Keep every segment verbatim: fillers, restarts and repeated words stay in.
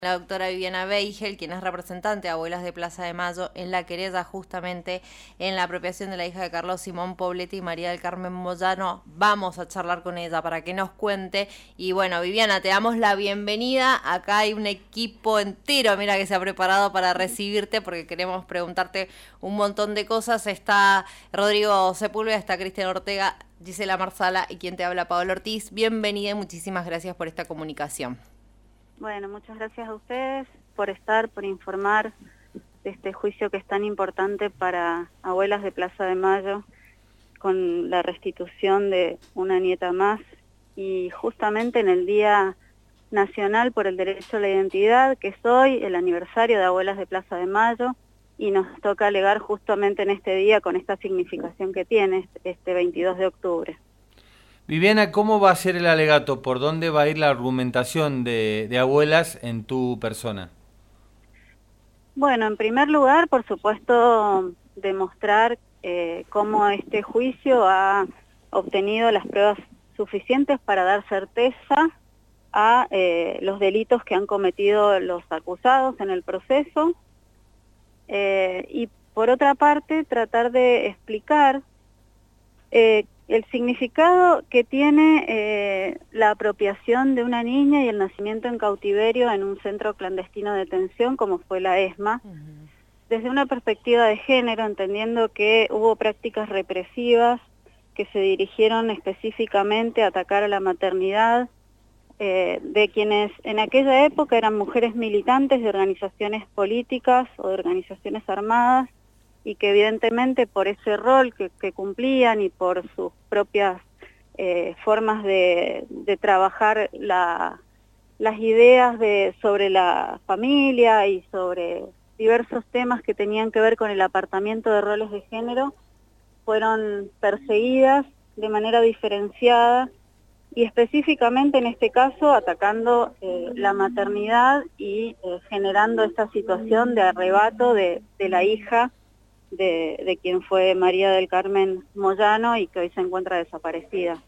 La doctora Viviana Beigel, quien es representante de Abuelas de Plaza de Mayo en la querella justamente en la apropiación de la hija de Carlos Simón Poblete y María del Carmen Moyano. Vamos a charlar con ella para que nos cuente. Y bueno, Viviana, te damos la bienvenida. Acá hay un equipo entero, mira, que se ha preparado para recibirte porque queremos preguntarte un montón de cosas. Está Rodrigo Sepúlveda, está Cristian Ortega, Gisela Marsala y quien te habla, Paola Ortiz. Bienvenida y muchísimas gracias por esta comunicación. Bueno, muchas gracias a ustedes por estar, por informar de este juicio que es tan importante para Abuelas de Plaza de Mayo, con la restitución de una nieta más, y justamente en el Día Nacional por el Derecho a la Identidad, que es hoy el aniversario de Abuelas de Plaza de Mayo, y nos toca alegar justamente en este día con esta significación que tiene este veintidós de octubre. Viviana, ¿cómo va a ser el alegato? ¿Por dónde va a ir la argumentación de, de Abuelas en tu persona? Bueno, en primer lugar, por supuesto, demostrar eh, cómo este juicio ha obtenido las pruebas suficientes para dar certeza a eh, los delitos que han cometido los acusados en el proceso, eh, y por otra parte, tratar de explicar eh, el significado que tiene eh, la apropiación de una niña y el nacimiento en cautiverio en un centro clandestino de detención como fue la ESMA, uh-huh. Desde una perspectiva de género, entendiendo que hubo prácticas represivas que se dirigieron específicamente a atacar a la maternidad eh, de quienes en aquella época eran mujeres militantes de organizaciones políticas o de organizaciones armadas, y que evidentemente por ese rol que, que cumplían y por sus propias eh, formas de, de trabajar la, las ideas de, sobre la familia y sobre diversos temas que tenían que ver con el apartamiento de roles de género, fueron perseguidas de manera diferenciada y específicamente en este caso atacando eh, la maternidad y eh, generando esta situación de arrebato de, de la hija De, de quien fue María del Carmen Moyano y que hoy se encuentra desaparecida.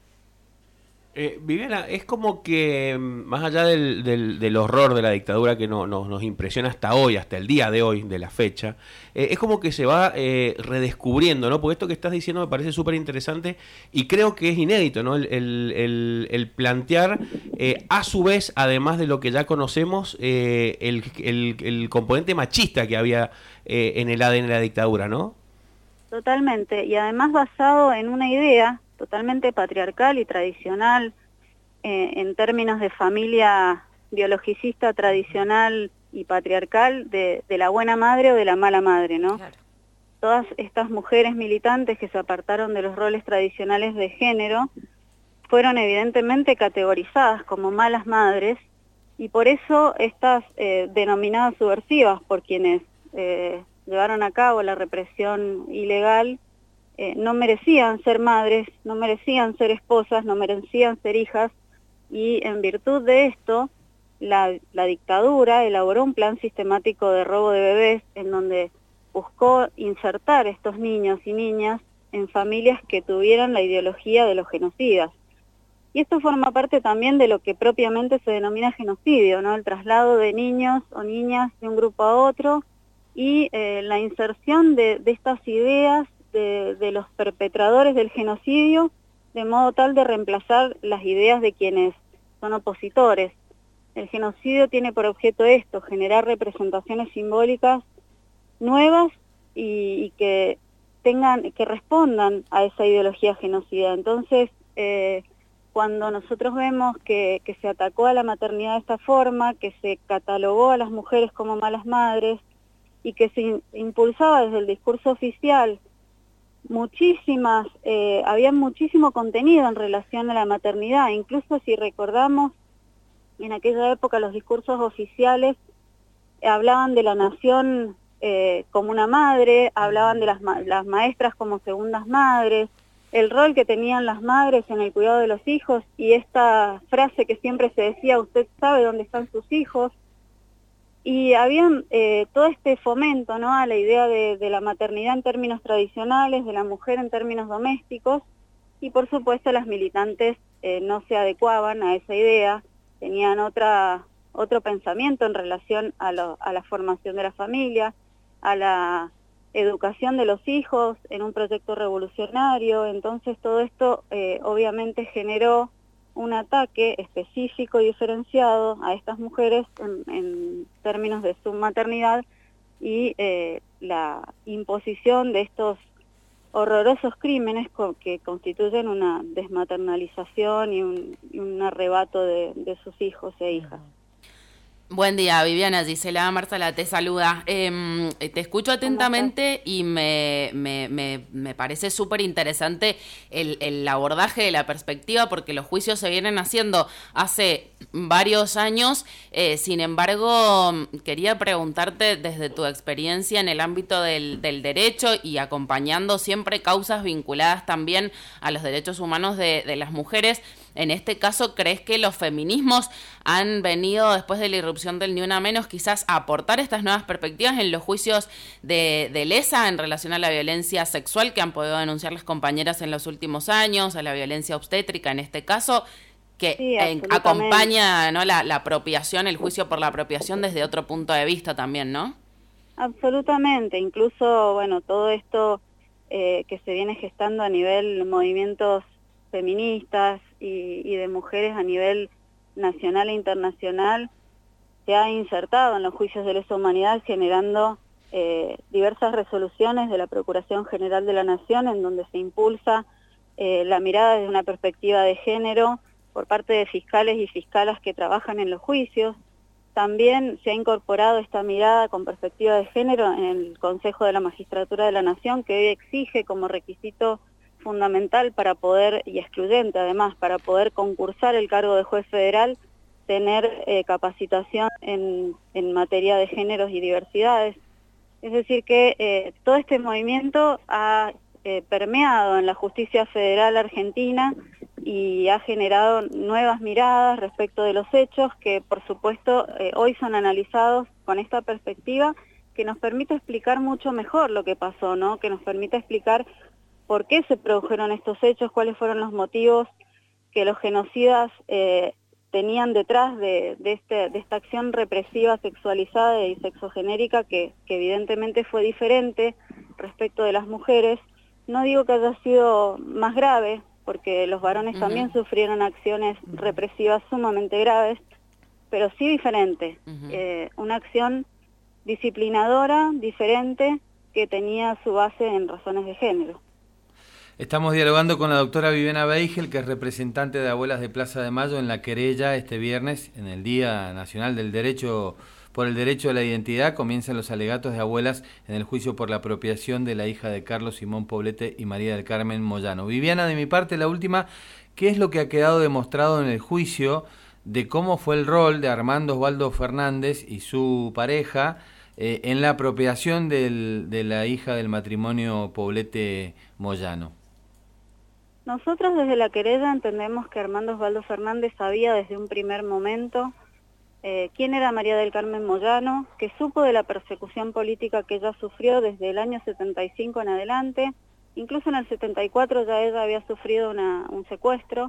Eh, Viviana, es como que más allá del, del, del horror de la dictadura que no, no, nos impresiona hasta hoy, hasta el día de hoy, de la fecha, eh, es como que se va eh, redescubriendo, ¿no? Porque esto que estás diciendo me parece súper interesante y creo que es inédito, ¿no? El, el, el, el plantear, eh, a su vez, además de lo que ya conocemos, eh, el, el, el componente machista que había eh, en el A D N de la dictadura, ¿no? Totalmente, y además basado en una idea totalmente patriarcal y tradicional, eh, en términos de familia biologicista tradicional y patriarcal, de, de la buena madre o de la mala madre, ¿no? Claro. Todas estas mujeres militantes que se apartaron de los roles tradicionales de género fueron evidentemente categorizadas como malas madres, y por eso estas eh, denominadas subversivas por quienes eh, llevaron a cabo la represión ilegal, Eh, no merecían ser madres, no merecían ser esposas, no merecían ser hijas, y en virtud de esto, la, la dictadura elaboró un plan sistemático de robo de bebés en donde buscó insertar estos niños y niñas en familias que tuvieran la ideología de los genocidas. Y esto forma parte también de lo que propiamente se denomina genocidio, ¿no? El traslado de niños o niñas de un grupo a otro y eh, la inserción de, de estas ideas De, de los perpetradores del genocidio, de modo tal de reemplazar las ideas de quienes son opositores. El genocidio tiene por objeto esto, generar representaciones simbólicas nuevas y, y que tengan, que respondan a esa ideología genocida. Entonces, eh, cuando nosotros vemos que, que se atacó a la maternidad de esta forma, que se catalogó a las mujeres como malas madres y que se impulsaba desde el discurso oficial muchísimas, eh, había muchísimo contenido en relación a la maternidad, incluso si recordamos, en aquella época los discursos oficiales hablaban de la nación eh, como una madre, hablaban de las, ma las maestras como segundas madres, el rol que tenían las madres en el cuidado de los hijos, y esta frase que siempre se decía, usted sabe dónde están sus hijos. Y había eh, todo este fomento, ¿no?, a la idea de, de la maternidad en términos tradicionales, de la mujer en términos domésticos, y por supuesto las militantes eh, no se adecuaban a esa idea, tenían otra otro pensamiento en relación a, lo, a la formación de la familia, a la educación de los hijos en un proyecto revolucionario. Entonces todo esto eh, obviamente generó un ataque específico y diferenciado a estas mujeres en, en términos de su maternidad y eh, la imposición de estos horrorosos crímenes co que constituyen una desmaternalización y un, y un arrebato de, de sus hijos e hijas. Buen día, Viviana. Gisela Marsala te saluda. Eh, te escucho atentamente y me, me, me, me parece súper interesante el, el abordaje de la perspectiva, porque los juicios se vienen haciendo hace varios años. Eh, sin embargo, quería preguntarte desde tu experiencia en el ámbito del, del derecho y acompañando siempre causas vinculadas también a los derechos humanos de, de las mujeres. En este caso, ¿crees que los feminismos han venido, después de la irrupción del Ni Una Menos, quizás a aportar estas nuevas perspectivas en los juicios de, de lesa en relación a la violencia sexual que han podido denunciar las compañeras en los últimos años, a la violencia obstétrica en este caso, que sí, eh, acompaña, ¿no?, la, la apropiación, el juicio por la apropiación desde otro punto de vista también, ¿no? Absolutamente, incluso, bueno, todo esto eh, que se viene gestando a nivel movimientos feministas y, y de mujeres a nivel nacional e internacional se ha insertado en los juicios de lesa humanidad, generando eh, diversas resoluciones de la Procuración General de la Nación en donde se impulsa eh, la mirada desde una perspectiva de género por parte de fiscales y fiscalas que trabajan en los juicios. También se ha incorporado esta mirada con perspectiva de género en el Consejo de la Magistratura de la Nación, que hoy exige como requisito fundamental para poder, y excluyente además, para poder concursar el cargo de juez federal, tener eh, capacitación en, en materia de géneros y diversidades. Es decir que eh, todo este movimiento ha eh, permeado en la justicia federal argentina y ha generado nuevas miradas respecto de los hechos que por supuesto eh, hoy son analizados con esta perspectiva que nos permite explicar mucho mejor lo que pasó, ¿no? Que nos permite explicar por qué se produjeron estos hechos, cuáles fueron los motivos que los genocidas eh, tenían detrás de, de, este, de esta acción represiva sexualizada y sexogenérica que, que evidentemente fue diferente respecto de las mujeres. No digo que haya sido más grave, porque los varones uh-huh. también sufrieron acciones represivas sumamente graves, pero sí diferente. Uh-huh. Eh, una acción disciplinadora, diferente, que tenía su base en razones de género. Estamos dialogando con la doctora Viviana Beigel, que es representante de Abuelas de Plaza de Mayo en la querella este viernes, en el Día Nacional del Derecho por el Derecho a la Identidad. Comienzan los alegatos de abuelas en el juicio por la apropiación de la hija de Carlos Simón Poblete y María del Carmen Moyano. Viviana, de mi parte, la última, ¿qué es lo que ha quedado demostrado en el juicio de cómo fue el rol de Armando Osvaldo Fernández y su pareja eh, en la apropiación del, de la hija del matrimonio Poblete-Moyano? Nosotros desde la querella entendemos que Armando Osvaldo Fernández sabía desde un primer momento eh, quién era María del Carmen Moyano, que supo de la persecución política que ella sufrió desde el año setenta y cinco en adelante, incluso en el setenta y cuatro ya ella había sufrido una, un secuestro,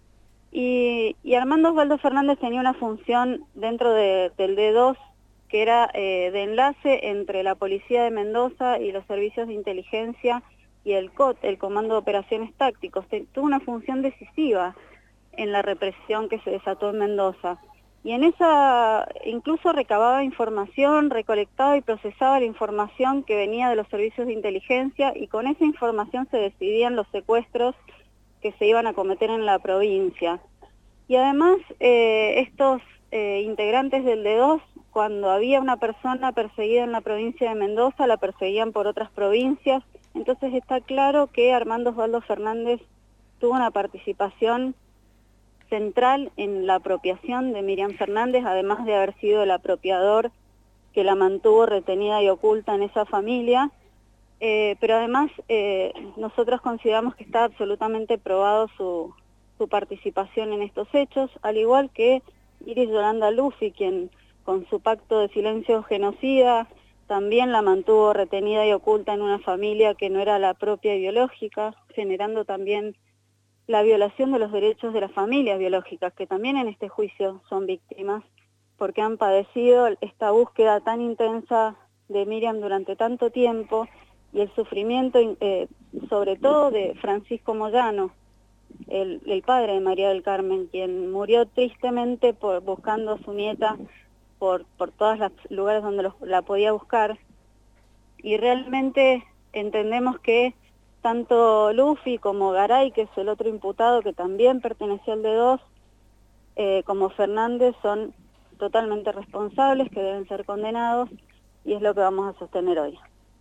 y, y Armando Osvaldo Fernández tenía una función dentro de, del D dos que era eh, de enlace entre la Policía de Mendoza y los servicios de inteligencia y el C O T, el Comando de Operaciones Tácticos. Tuvo una función decisiva en la represión que se desató en Mendoza. Y en esa incluso recababa información, recolectaba y procesaba la información que venía de los servicios de inteligencia, y con esa información se decidían los secuestros que se iban a cometer en la provincia. Y además eh, estos eh, integrantes del D dos, cuando había una persona perseguida en la provincia de Mendoza, la perseguían por otras provincias. Entonces está claro que Armando Osvaldo Fernández tuvo una participación central en la apropiación de Miriam Fernández, además de haber sido el apropiador que la mantuvo retenida y oculta en esa familia. Eh, pero además eh, nosotros consideramos que está absolutamente probado su, su participación en estos hechos, al igual que Iris Yolanda Lufi, quien con su pacto de silencio genocida también la mantuvo retenida y oculta en una familia que no era la propia y biológica, generando también la violación de los derechos de las familias biológicas, que también en este juicio son víctimas. porque han padecido esta búsqueda tan intensa de Miriam durante tanto tiempo y el sufrimiento, eh, sobre todo de Francisco Moyano, el, el padre de María del Carmen, quien murió tristemente por, buscando a su nieta por, por todos los lugares donde los, la podía buscar. Y realmente entendemos que tanto Luffy como Garay, que es el otro imputado que también perteneció al D dos, eh, como Fernández, son totalmente responsables, que deben ser condenados, y es lo que vamos a sostener hoy.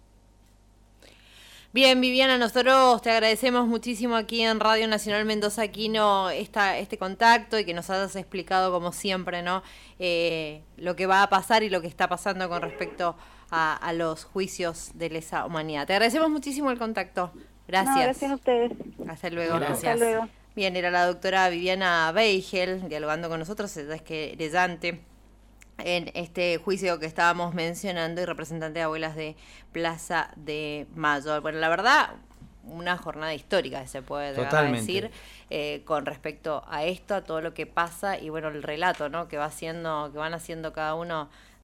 Bien, Viviana, nosotros te agradecemos muchísimo aquí en Radio Nacional Mendoza Aquino esta, este contacto y que nos hayas explicado, como siempre, ¿no? Eh, lo que va a pasar y lo que está pasando con respecto a, a los juicios de lesa humanidad. Te agradecemos muchísimo el contacto. Gracias. No, gracias a ustedes. Hasta luego. Gracias. Hasta luego. Bien, era la doctora Viviana Beigel dialogando con nosotros, ella es querellante en este juicio que estábamos mencionando y representante de Abuelas de Plaza de Mayo. Bueno, la verdad, una jornada histórica, se puede decir, eh, con respecto a esto, a todo lo que pasa y bueno, el relato, ¿no?, que va haciendo, que van haciendo cada uno